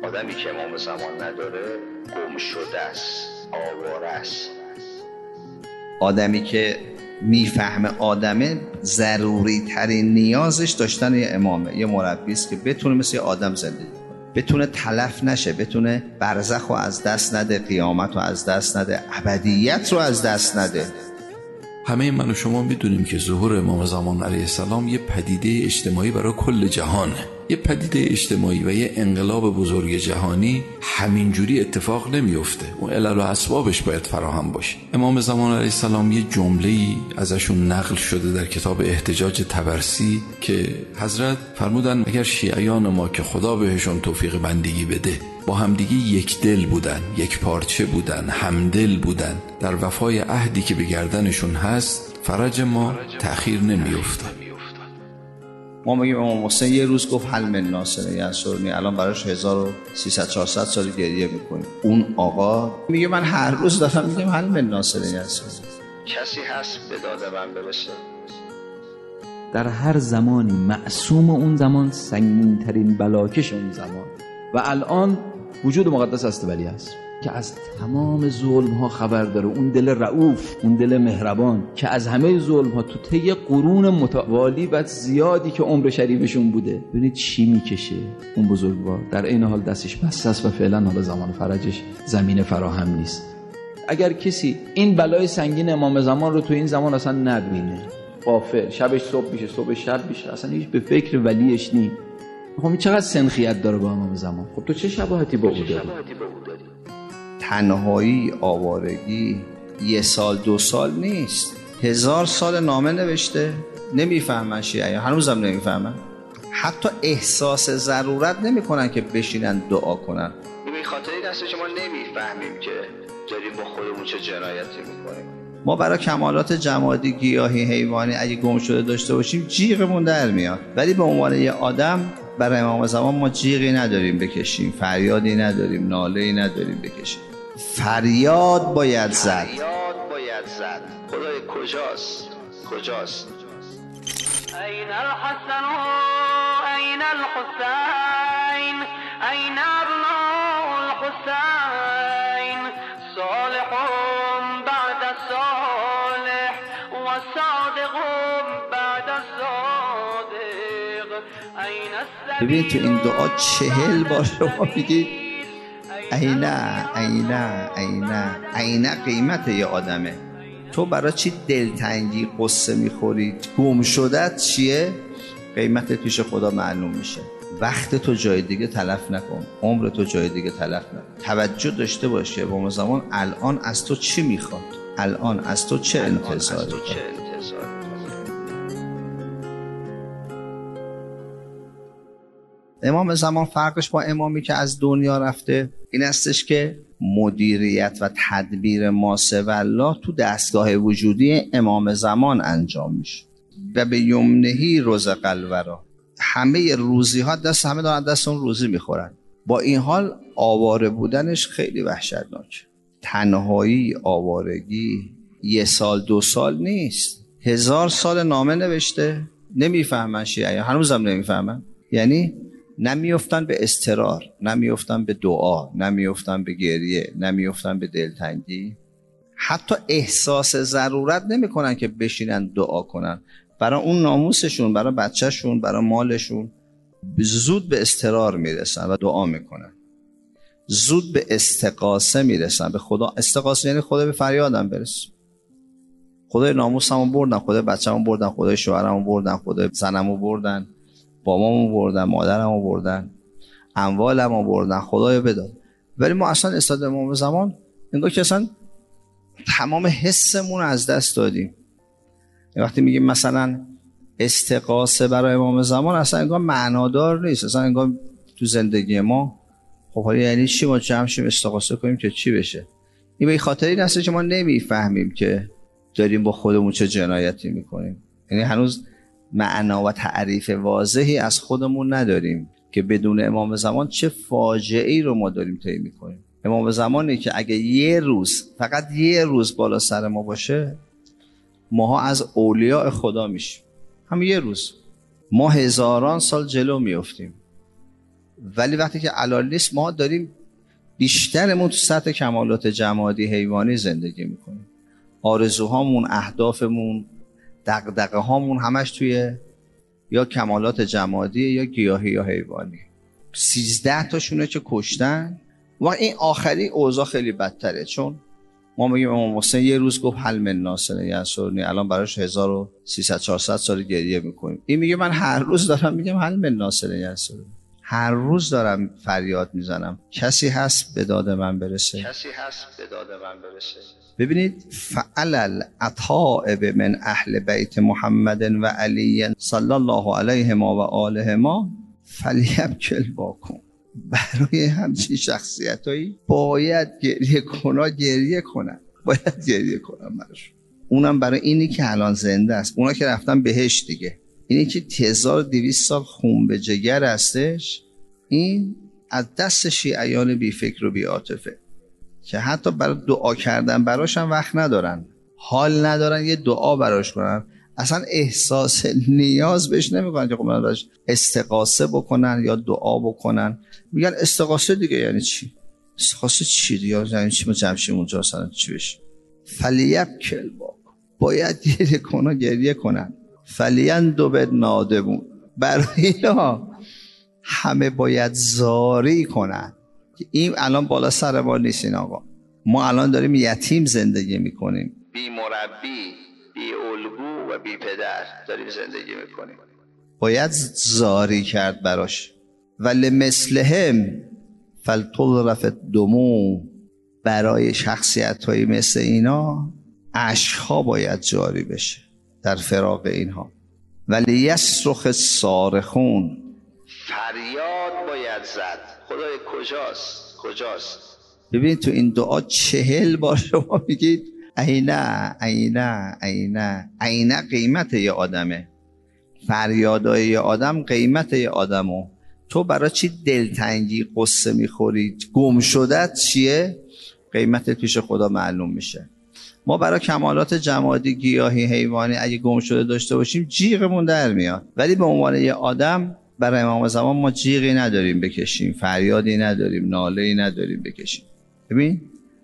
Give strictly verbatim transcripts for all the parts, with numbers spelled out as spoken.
آدمی که امام زمان نداره گم شده است، آواره است. آدمی که میفهمه آدمه ضروری ترین نیازش داشتن یه امامه، یه مربی است که بتونه مثل یه آدم زندگی کنه، بتونه تلف نشه، بتونه برزخ رو از دست نده، قیامت رو از دست نده، ابدیت رو از دست نده. همه من و شما میدونیم که ظهور امام زمان علیه السلام یه پدیده اجتماعی برای کل جهانه. یه پدیده اجتماعی و یه انقلاب بزرگ جهانی همینجوری اتفاق نمیفته. اون علل و اسبابش باید فراهم باشه. امام زمان علیه السلام یه جمله‌ای ازشون نقل شده در کتاب احتجاج طبرسی که حضرت فرمودن اگر شیعیان ما که خدا بهشون توفیق بندگی بده با همدیگه یک دل بودن، یک پارچه بودن، همدل بودن، در وفای عهدی که به گردنشون هست، فرج ما تأخیر نمیفته. ما میگیم امام حسین یه روز گفت حل من ناصر ینصرنی، الان براش هزار و سیصد چهارصد سال گریه میکنیم. اون آقا میگه من هر روز دارم میگم حل من ناصر ینصرنی. کسی هست به داد من برسه؟ در هر زمانی معصوم اون زمان سنگین ترین بلاکش اون زمان و الان وجود مقدس استولی هست که از تمام ظلم ها خبر داره. اون دل رؤوف، اون دل مهربان که از همه ظلم ها تو طی قرون متوالی و زیادی که عمر شریفشون بوده، ببینید چی میکشه اون بزرگوار. در این حال دستش بسته است و فعلا حالا زمان فرجش زمین فراهم نیست. اگر کسی این بلای سنگین امام زمان رو تو این زمان اصلا نبینه، غافل، شبش صبح میشه، صبح شب میشه، اصلا هیچ به فکر ولیش نی، خب این چقدر سنخیت داره با امام زمان؟ خب تو چه شباهتی با او داری؟ تنهایی، آوارگی یه سال دو سال نیست، هزار سال نامه نوشته. نمیفهمن شیعه، هنوزم نمیفهمن. حتی احساس ضرورت نمیکنن که بشینن دعا کنن. به خاطر این است که ما نمیفهمیم که داریم با خودمون چه جنایتی میکنیم. ما برای کمالات جمادی، گیاهی، حیوانی اگه گم شده داشته باشیم جیغمون در میاد، ولی به عنوان یه آدم برای امام زمان ما جیغی نداریم بکشیم، فریادی نداریم، ناله‌ای نداریم بکشیم. فریاد باید زد. فریاد باید زد. خدای کجاست؟ کجاست؟ این الحسن این الحسین این ابناء الحسین صالح بعد صالح و صادق بعد صادق. ببین تو این دعا چهل بار شما میگید عینه عینه عینه عینه قیمت یه آدمه. تو برای چی دلتنگی قصه میخوری؟ گم شدت چیه؟ قیمت پیش خدا معلوم میشه. وقت تو جای دیگه تلف نکن، عمر تو جای دیگه تلف نکن. توجه داشته باش که امام زمان الان از تو چی میخواد، الان از تو چه انتظاری. امام زمان فرقش با امامی که از دنیا رفته این استش که مدیریت و تدبیر ما سوی الله تو دستگاه وجودی امام زمان انجام میشه و به یمنهی رزق الورا. همه روزی ها دست همه دارن دست اون روزی میخورن. با این حال آواره بودنش خیلی وحشتناک. تنهایی، آوارگی یه سال دو سال نیست، هزار سال نامه نوشته. نمیفهمن شیعه، هنوزم نمیفهمن. یعنی نمیافتن به اضطرار، نمیافتن به دعا، نمیافتن به گریه، نمیافتن به دلتنگی. حتی احساس ضرورت نمیکنن که بشینن دعا کنن برای اون ناموسشون، برای بچهشون، برای مالشون. زود به اضطرار میرسن و دعا میکنن، زود به استغاثه میرسن به خدا. استغاثه یعنی خدا به فریادم برس. خدای ناموسمو بردن، خدای بچه‌مو بردن، خدای شوهرمو بردن، خدای زنمو بردن، بابامو بردن، مادرمو بردن، اموالمو بردن، خدایا بداد. ولی ما اصلا استاد امام زمان انگار که اصلا تمام حسمون از دست دادیم. وقتی میگیم مثلا استغاثه برای امام زمان اصلا انگار معنادار نیست، اصلا انگار تو زندگی ما خب حالا یعنی چی ما جمع شیم استغاثه کنیم که چی بشه؟ این به خاطر این است که ما نمیفهمیم که داریم با خودمون چه جنایتی میکنیم. یعنی هنوز معنا و تعریف واضحی از خودمون نداریم که بدون امام زمان چه فاجعه‌ای رو ما داریم طی میکنیم. امام زمانی که اگه یه روز، فقط یه روز بالا سر ما باشه، ماها از اولیاء خدا میشیم. هم یه روز ما هزاران سال جلو میافتیم. ولی وقتی که علال نیست ما داریم بیشترمون تو سطح کمالات جمادی حیوانی زندگی میکنیم. آرزوهامون، اهدافمون، دغدغه هامون همش توی یا کمالات جمادی یا گیاهی یا حیوانی. سیزده تاشونه که کشتن و این آخری اوضاع خیلی بدتره، چون ما میگیم امام حسین یه روز گفت حل من ناصر ینصرنی، الان براش هزار و سیصد چهارصد سال گریه میکنیم. این میگه من هر روز دارم میگم حل من ناصر ینصرنی، هر روز دارم فریاد میزنم کسی هست به داد من برسه، کسی هست به داد من برسه. ببینید فعلل اطائب من اهل بیت محمد و علی صلی الله علیه ما و آله ما فلیبکل باکم. برای همچین شخصیتایی باید گریه کنن، گریه کنن، باید گریه کنن برش. اونم برای اینی که الان زنده است، اونا که رفتن بهش دیگه. اینی که هزار و دویست سال خون به جگر هستش، این از دست شیعیان بی فکر و بی عاطفه که حتی برای دعا کردن براش هم وقت ندارن، حال ندارن یه دعا براش کنن، اصلا احساس نیاز بهش نمیکنن که خب من براش استغاثه بکنن یا دعا بکنن. میگن استغاثه دیگه یعنی چی؟ استغاثه چی دیگه یعنی چی؟ ما جمشیم اونجا اصلا چی بشه؟ فلیبکل باک، باید گریه کنن، گریه کنن. فلیندو به نادمون، برای اینا همه باید زاری کنن. این الان بالا سر ما نیستین آقا، ما الان داریم یتیم زندگی میکنیم، بی مربی، بی الگو و بی پدر داریم زندگی میکنیم. باید زاری کرد براش. ولی مثلهم فلتضرف الدموع، برای شخصیت های مثل اینا اشک‌ها باید جاری بشه در فراق اینها. ولی یصرخ الصارخون، فریاد باید زد. خدای کجاست؟ کجاست؟ ببینید تو این دعا چهل بار شما میگید عینه عینه عینه. عینه قیمت یه آدمه، فریادای یه آدم قیمت یه آدمو. تو برای چی دلتنگی قصه میخوری؟ گم شدت چیه؟ قیمتت پیش خدا معلوم میشه. ما برای کمالات جمادی، گیاهی، حیوانی اگه گم شده داشته باشیم جیغمون در میاد، ولی به عنوان یه آدم برای امام زمان ما جیغی نداریم بکشیم، فریادی نداریم، ناله‌ای نداریم بکشیم. ببین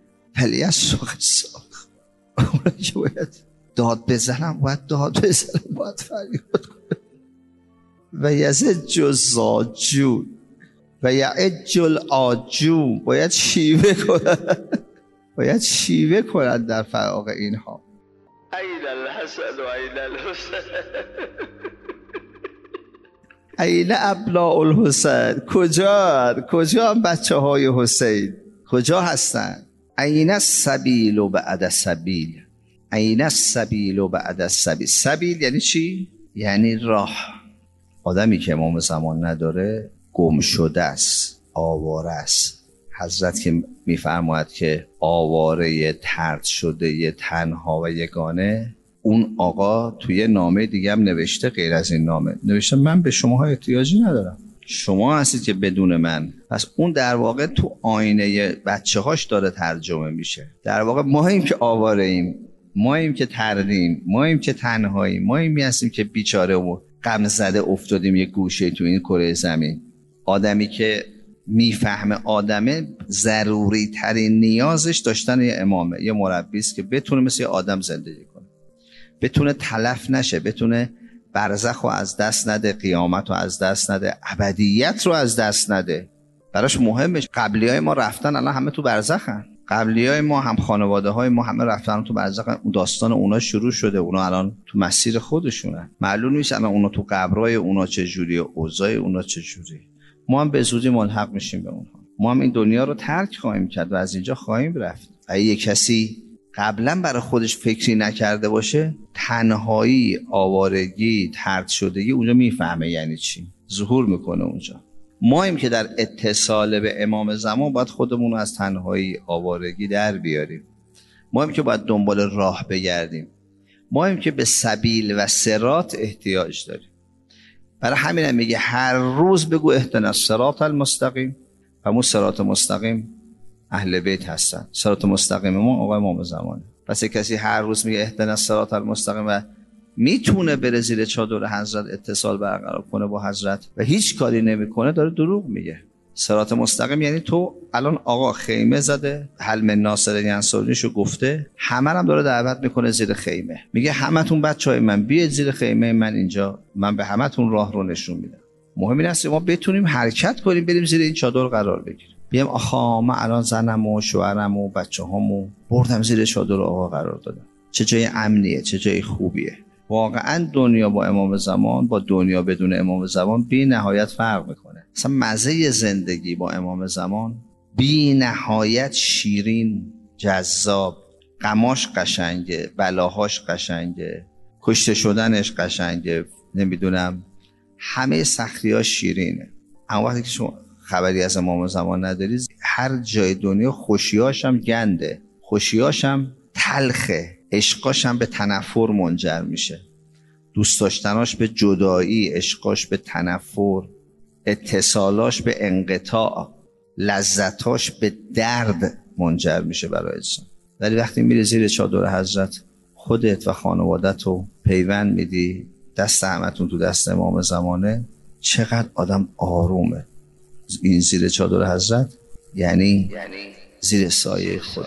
پلیصرخ الصارخ، اونا که باید داد بزنم، باید داد بزنم، باید فریاد کنم. و یزج الزاجون و یعج العاجون، باید شیوه کنن، باید شیوه کنن در فراق اینها. این الحسن و این الحسین، این ابناء الحسین، کجا کجا هم بچه های حسین کجا هستن؟ این السبیل و بعد السبیل، این السبیل و بعد السبیل. سبیل یعنی چی؟ یعنی راه. آدمی که امام زمان نداره گم شده است، آواره است. حضرت که میفرماید که آواره، طرد شده، تنها و یگانه، اون آقا توی نامه دیگه هم نوشته، غیر از این نامه نوشته من به شماها احتیاجی ندارم، شما هستید که بدون من. پس اون در واقع تو آینه بچه هاش داره ترجمه میشه. در واقع ماییم که آواره ایم، ماییم که تردیم، ماییم که تنهاییم، ماییم هستیم که بیچاره و غم زده افتادیم یه گوشه تو این کره زمین. آدمی که میفهمه آدمه ضروری ترین نیازش داشتن یه امامه، یه مربی است که بتونه مثل یه آدم زندگی کنه، بتونه تلف نشه، بتونه برزخ رو از دست نده، قیامت رو از دست نده، ابدیت رو از دست نده. براش مهمه. قبلیای ما رفتن الان همه تو برزخن، قبلیای ما هم خانواده های ما همه رفتن تو برزخن. داستان اونا شروع شده، اونا الان تو مسیر خودشونن. معلوم نیست الان اونا تو قبرای اونا چه جوریه، اوضاع اونا چه جوریه. ما هم به زودی ملحق میشیم به اونها. ما هم این دنیا رو ترک خواهیم کرد و از اینجا خواهیم رفت. اگه کسی قبلا برای خودش فکری نکرده باشه، تنهایی، آوارگی، طرد شدگی اونجا میفهمه یعنی چی، ظهور میکنه اونجا. ماییم که در اتصال به امام زمان باید خودمون رو از تنهایی، آوارگی در بیاریم. ماییم که باید دنبال راه بگردیم. ماییم که به سبیل و صراط احتیاج داریم. برای همین هم میگه هر روز بگو اهدنا الصراط المستقیم. و همون صراط مستقیم اهل بیت هستن. صراط مستقیم ما آقای امام زمانه. پس کسی هر روز میگه اهدنا الصراط المستقیم و میتونه بره زیر چادر حضرت اتصال برقرار کنه با حضرت و هیچ کاری نمیکنه، داره دروغ میگه. صراط مستقیم یعنی تو الان آقا خیمه زده، حلم ناصر انصاریشو گفته، همه هم داره دعوت میکنه زیر خیمه، میگه همتون بچهای من بیاید زیر خیمه من، اینجا من به همتون راه رو نشون میدم. مهم این است ما بتونیم حرکت کنیم، بریم زیر این چادر قرار بگیریم. بیام آخا من الان زنم و شوهرم و بچه‌هامو بردم زیر چادر آقا قرار دادم، چه جای امنیه، چه جای خوبیه. واقعا دنیا با امام زمان با دنیا بدون امام زمان بی نهایت فرق میکنه. مثلا مزه زندگی با امام زمان بی نهایت شیرین، جذاب، غماش قشنگه، بلاهاش قشنگه، کشته شدنش قشنگه، نمیدونم همه سختی‌ها شیرینه. اما وقتی که شما خبری از امام زمان نداری، هر جای دنیا خوشیاش هم گنده، خوشیاش هم تلخه، عشقاش هم به تنفر منجر میشه، دوست داشتناش به جدایی، عشقاش به تنفر، اتصالاش به انقطاع، لذتاش به درد منجر میشه برای انسان. ولی وقتی میری زیر چادر حضرت، خودت و خانوادت رو پیوند میدی، دست همتون تو دست امام زمانه، چقدر آدم آرومه. این زیر چادر حضرت یعنی زیر سایه خدا.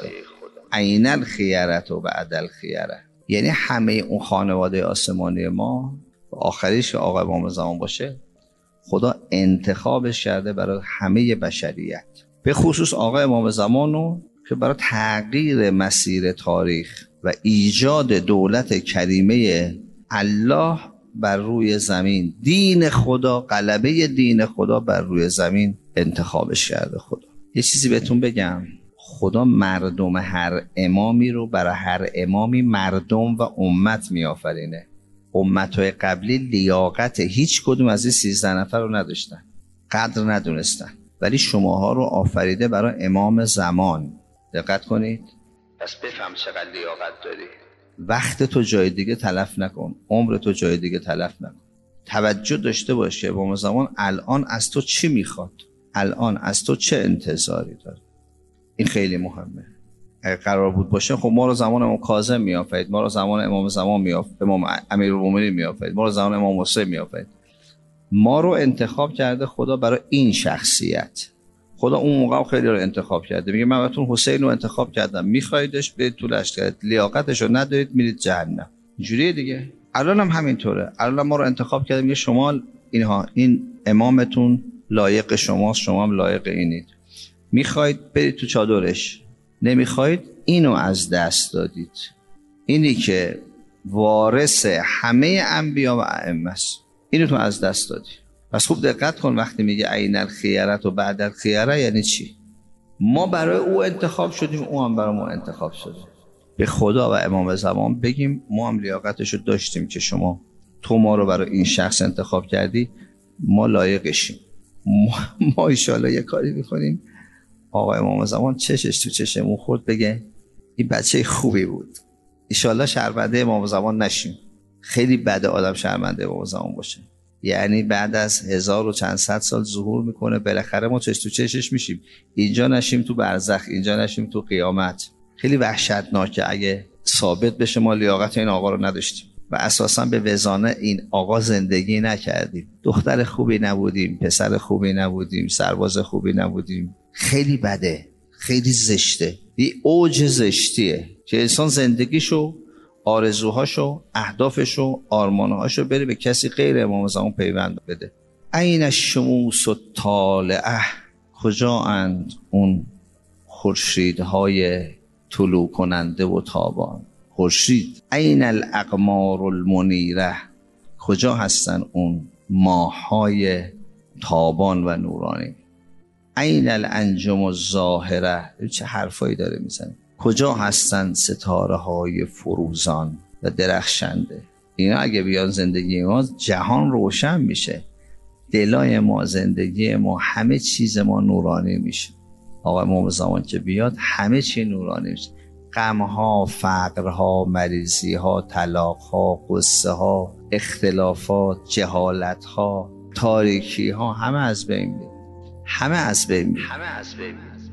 عین الخیرت و بعد الخیره، یعنی همه اون خانواده آسمانی ما و آخریش که آقا امام زمان باشه، خدا انتخابش کرده برای همه بشریت، به خصوص آقا امام زمان رو که برای تغییر مسیر تاریخ و ایجاد دولت کریمه الله بر روی زمین، دین خدا، غلبه دین خدا بر روی زمین انتخابش کرده خدا. یه چیزی بهتون بگم، خدا مردم هر امامی رو برای هر امامی مردم و امت می آفرینه. امتهای قبلی لیاقت هیچ کدوم از این سیزده نفر رو نداشتن، قدر ندونستن، ولی شماها رو آفریده برای امام زمان. دقت کنید، پس بفهم چقدر لیاقت داری. وقت تو جای دیگه تلف نکن، عمر تو جای دیگه تلف نکن. توجه داشته باش که امام زمان الان از تو چی میخواد، الان از تو چه انتظاری داره. این خیلی مهمه. اگه قرار بود باشه خب ما رو زمان امام کاظم میآفرید، ما رو زمان امام زمان میآفرید، امام امیرالمومنین میآفرید، ما رو زمان امام حسین میآفرید. ما رو انتخاب کرده خدا برای این شخصیت. خدا اون موقع خیلی رو انتخاب کرده، میگه من براتون حسین رو انتخاب کردم، میخوایدش برید تو لشکر، لیاقتش رو ندارید میرید جهنم. اینجوریه دیگه. الان هم همینطوره. الان ما رو انتخاب کرده، میگه شما اینها، این امامتون لایق شماست، شما هم لایق اینید، میخواید برید تو چادرش، نمیخواید اینو از دست دادید. اینی که وارث همه انبیا و ائمه است، اینو تو از دست دادی. پس خوب دقت کن وقتی میگه عین الخیرت و بعد الخیره یعنی چی؟ ما برای او انتخاب شدیم، او هم برای ما انتخاب شده. به خدا و امام زمان بگیم ما هم لیاقتشو داشتیم که شما تو ما رو برای این شخص انتخاب کردی، ما لایقشیم. ما, ما ایشالا یه کاری میکنیم آقا امام زمان چشش تو چشمون خورد بگه این بچه خوبی بود. ایشالا شرمنده امام زمان نشیم. خیلی بده آدم شرمنده امام زمان باشه. یعنی بعد از هزار و چند صد سال ظهور میکنه، بالاخره ما چش تو چشش میشیم، اینجا نشیم تو برزخ، اینجا نشیم تو قیامت. خیلی وحشتناکه اگه ثابت بشه ما لیاقت این آقا رو نداشتیم و اساسا به وزانه این آقا زندگی نکردیم، دختر خوبی نبودیم، پسر خوبی نبودیم، سرباز خوبی نبودیم. خیلی بده، خیلی زشته. این اوج زشتیه که انسان زندگیشو، آرزوهاشو، اهدافشو، آرمانهاشو بره به کسی غیر امام زمان پیوند بده. عین الشموس الطالعه، کجا اند اون خورشیدهای طلوع کننده و تابان؟ خورشید. عین الاقمار المنیره، کجا هستن اون ماه‌های تابان و نورانی؟ عین الانجم الظاهره، چه حرفایی داره میزنه. کجا هستن ستاره های فروزان و درخشنده؟ اینا اگه بیان زندگی ما، جهان روشن میشه، دلای ما، زندگی ما، همه چیز ما نورانی میشه. آقا امام زمان که بیاد همه چی نورانی میشه. غمها، فقرها، مریضیها، طلاقها، قصه ها، اختلافات، جهالتها، تاریکیها، همه از بین میره. همه از بین میره. همه از بین میره.